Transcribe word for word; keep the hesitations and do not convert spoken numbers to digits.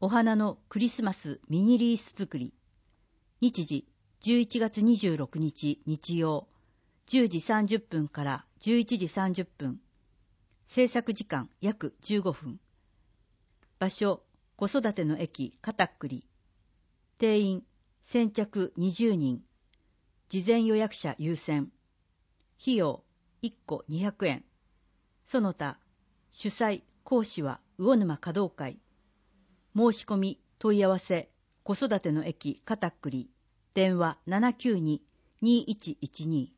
お花のクリスマスミニリース作り。日時じゅういちがつにじゅうろくにち日曜じゅうじさんじゅっぷんからじゅういちじさんじゅっぷん。制作時間約じゅうごふん。場所子育ての駅カタックリ。定員先着にじゅうにん。事前予約者優先。費用いっこにひゃくえん。その他主催講師は魚沼華道会。申し込み問い合わせ子育ての駅カタックリ。電話 ななきゅうに にいちいちに。